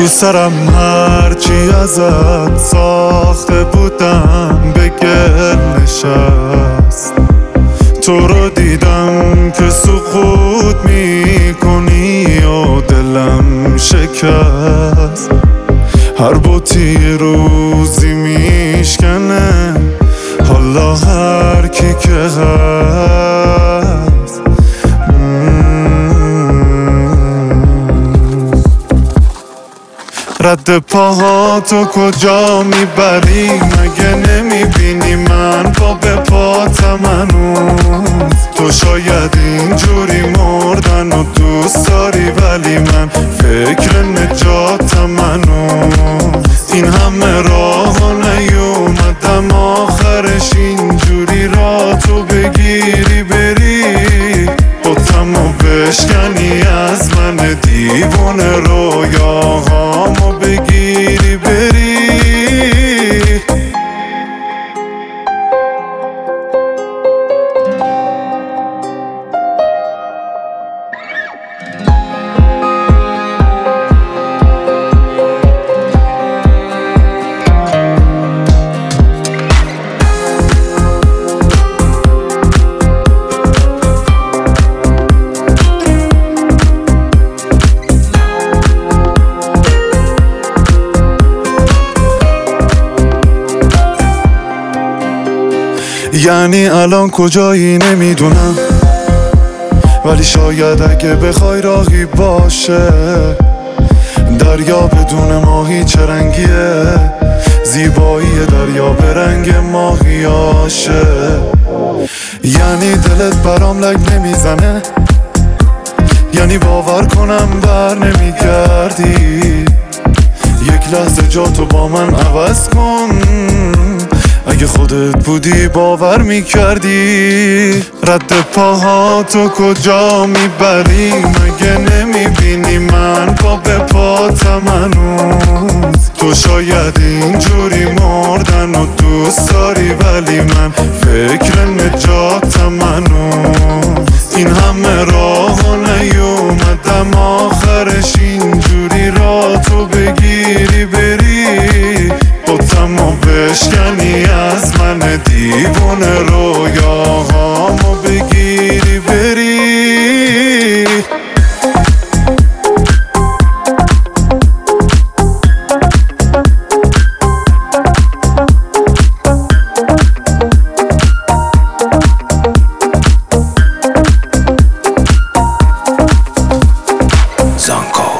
تو سرم هرچی ازت ساخته بودم به گل نشست. تو رو دیدم که سقوط میکنی و دلم شکست. هر بوتی روزی میشکنه حالا هر کی که هست. رد پاهاتو کجا میبری؟ مگه نمیبینی من پا به پاتم هنوز؟ تو شاید اینجوری مردن و دوست داری ولی من فکر نجاتم هنوز. این همه راه نیومدم آخرش اینجوری را تو بگیری بری، بطمو بشکنی از من دیوونه رویاهامو بگیری بری. یعنی الان کجایی نمیدونم، ولی شاید اگه بخوای راهی باشه. دریا بدون ماهی چه رنگیه؟ زیبایی دریا به رنگ ماهیاشه. یعنی دلت برام لگ نمیزنه؟ یعنی باور کنم بر نمیگردی؟ یک لحظه جاتو با من عوض کن، اگه خودت بودی باور میکردی. رد پاهاتو کجا میبری؟ مگه نمیبینی من پا به پاتم هنوز؟ تو شاید اینجوری مردن و دوست داری ولی من فکر نجاتم هنوز. این همه راه نیومدم آخرش اینجوری را تو بگیری بری، بطمو بشکنی از من دیوونه رویاهامو بگیری بری. Zanko.